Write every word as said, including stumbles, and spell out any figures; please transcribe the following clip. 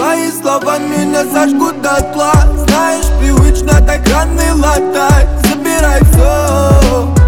Твои слова меня сожгут дотла. Знаешь, привычно так раны латать. Забирай все,